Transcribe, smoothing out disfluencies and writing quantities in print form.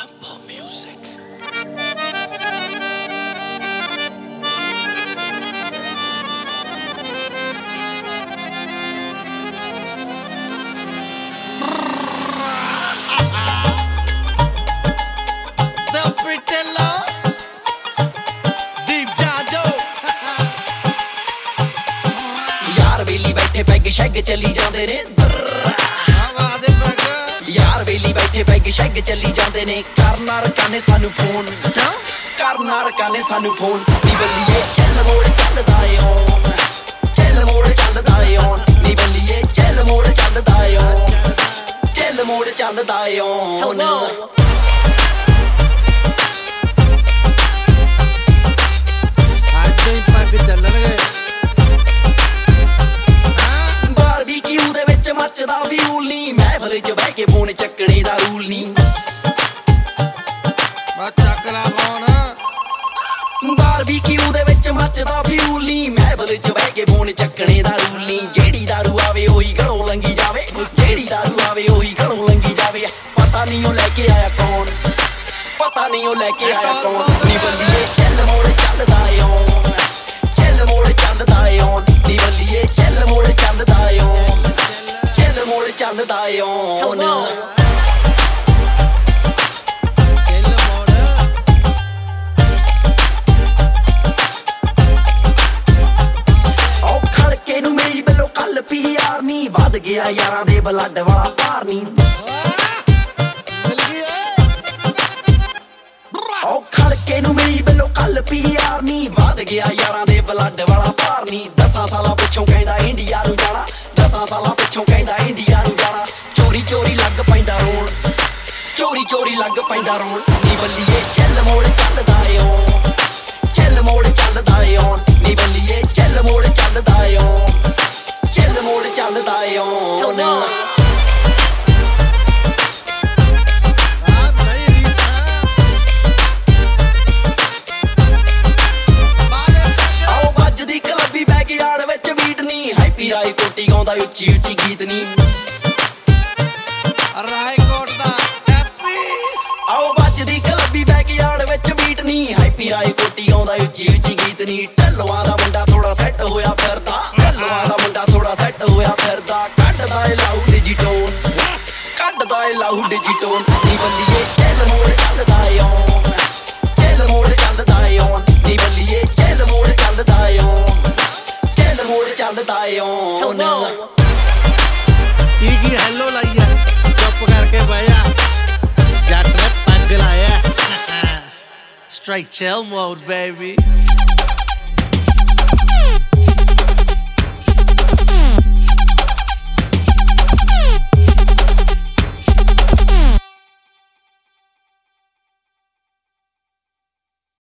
Tempo Music. Peg ਸ਼ੈਗ ਚਲੀ ਜਾਂਦੇ ਨੇ ਯਾਰ ਵੇਲੀ ਬੈਠੇ ਪੈਗ ਸ਼ੈਗ ਚਲੀ ਜਾਂਦੇ ਨੇ ਕਰਨਾ ਰਕਾਂ ਨੇ ਸਾਨੂੰ ਫੋਨ ਕਰਨਾ ਰਕਾਂ ਨੇ ਸਾਨੂੰ ਫੋਨ ਨੀ ਬੱਲੀਏ ਚੱਲ ਮੋੜ ਚੱਲਦਾ ਏ ਓਨ ਚੱਲ ਮੋੜ ਚੱਲਦਾ ਏ ਓਨ ਨੀ ਬੱਲੀਏ ਚੱਲ ਮੋੜ ਚੱਲਦਾ ਏ ਓਨ ਚੱਲ ਮੋੜ ਚੱਲਦਾ ਏ ਓਨ ਅੱਜ ਹੀ ਪੱਗ ਚੱਲਣਗੇ ਮੱਚਦਾ ਫਿਊਲ ਨੀ ਮਹਿਫਲ ਚ ਬਹਿ ਕੇ ਫੋਨ ਚੱਕਣੇ ਦਾ ਰੂਲ ਨੀ ਬਾ ਚੱਕ ਲਾ ਫੋਨ ਬਾਰਬੀਕਿਊ ਦੇ ਵਿੱਚ ਮੱਚਦਾ ਫਿਊਲ ਨੀ ਮਹਿਫਲ ਚ ਬਹਿ ਕੇ ਫੋਨ ਚੱਕਣੇ ਦਾ ਰੂਲ ਨੀ ਜਿਹੜੀ ਦਾਰੂ ਆਵੇ ਉਹੀ ਗਲੋਂ ਲੰਗੀ ਜਾਵੇ ਜਿਹੜੀ ਦਾਰੂ ਆਵੇ ਉਹੀ ਗਲੋਂ ਲੰਗੀ ਜਾਵੇ ਪਤਾ ਨਹੀਂ ਉਹ ਲੈ ਕੇ ਆਇਆ ਕੌਣ ਪਤਾ ਨਹੀਂ ਉਹ ਲੈ ਕੇ ਆਇਆ ਕੌਣ ਨੀ ਬੱਲੀਏ ਚੱਲ ਮੋੜ ਚੱਲਦਾ ਏ ਓਨ ਚੱਲ ਮੋੜ ਚੱਲਦਾ ਏ ਓਨ ਨੀ ਬੱਲੀਏ ਚੱਲ ਮੋੜ ਚੱਲਦਾ ਏ ਓਨ ਮੋੜ ਚੱਲਦਾ ਏ ਓਨ ਉਹ ਖੜਕੇ ਨੂੰ ਮੇਰੀ ਵੱਲੋਂ ਕੱਲ ਪੀਆਰ ਨੀ ਵੱਧ ਗਿਆ ਯਾਰਾਂ ਦੇ ਬਲੱਡ ਵਾਲਾ ਭਾਰ ਨੀ ਉਹ ਖੜਕੇ ਨੂੰ ਮੇਰੀ ਵੱਲੋਂ ਕੱਲ ਪੀਆਰ ਨੀ ਵੱਧ ਗਿਆ ਯਾਰਾਂ ਦੇ ਬਲੱਡ ਵਾਲਾ ਭਾਰ ਨੀ 10 ਸਾਲਾਂ ਪਿੱਛੋਂ ਕਹਿੰਦਾ ਇੰਡੀਆ ਨੂੰ ਜਾਣਾ 10 ਸਾਲਾਂ ਪਿੱਛੋਂ ਕਹਿੰਦਾ ਇੰਡੀਆ ਨੂੰ ਜਾਣਾ ਚੋਰੀ ਚੋਰੀ ਲੱਗ ਪੈਂਦਾ ਰੋਣ ਚੋਰੀ ਚੋਰੀ ਲੱਗ ਪੈਂਦਾ ਰੋਣ ਨੀ ਬੱਲੀਏ ਚੱਲ ਮੋੜ ਚੱਲਦਾ ਏ ਓਨ ਚੱਲ ਮੋੜ ਚੱਲਦਾ ਏ ਓਨ ਨੀ ਬੱਲੀਏ ਚੱਲ ਮੋੜ ਚੱਲਦਾ ਏ ਓਨ ਚੱਲ ਮੋੜ ਚੱਲਦਾ ਏ ਓਨ ਰਾਏ ਕੋਟੀ ਗਾਉਂਦਾ ਉੱਚੀ ਉੱਚੀ ਗੀਤ ਨੀ ਰਾਏ ਕੋਟ ਦਾ ਹੈਪੀ ਆਓ ਵੱਜਦੀ ਕਲੱਬੀ ਬੈਕਯਾਰਡ ਵਿੱਚ ਬੀਟ ਨੀ ਹੈਪੀ ਰਾਏ ਕੋਟੀ ਗਾਉਂਦਾ ਉੱਚੀ ਉੱਚੀ ਗੀਤ ਨੀ ਢੱਲਵਾਂ ਦਾ ਮੁੰਡਾ ਥੋੜਾ ਸੈੱਟ ਹੋਇਆ ਫਿਰਦਾ ਢੱਲਵਾਂ ਦਾ ਮੁੰਡਾ ਥੋੜਾ ਸੈੱਟ ਹੋਇਆ ਫਿਰਦਾ ਕੱਢਦਾ ਏ ਲਾਊਡ ਡਿਜੀਟੋਨ ਕੱਢਦਾ ਏ ਲਾਊਡ ਡਿਜੀਟੋਨ ਨੀ ਬੱਲੀਏ ਚੱਲ ਮੋੜ ਚੱਲਦਾ ਏ ਓਨ ਚੱਲ ਮੋੜ ਚੱਲਦਾ ਏ ਓਨ ਨੀ ਬੱਲੀਏ ਚੱਲ ਮੋੜ ਚੱਲਦਾ ਏ ਓਨ ਚੱਲ ਮੋੜ ਚੱਲਦਾ ਏ ਓਨ ਕੀ ਹੈਲੋ ਲਾਈ ਆ ਚੁੱਪ ਕਰਕੇ ਬਹਿ ਜਾ ਜੱਟ ਨੇ ਪੱਗ ਲਾਇਆ ਸਟ੍ਰਾਈਕ ਚਿਲ ਮੋਡ ਬੇਬੀ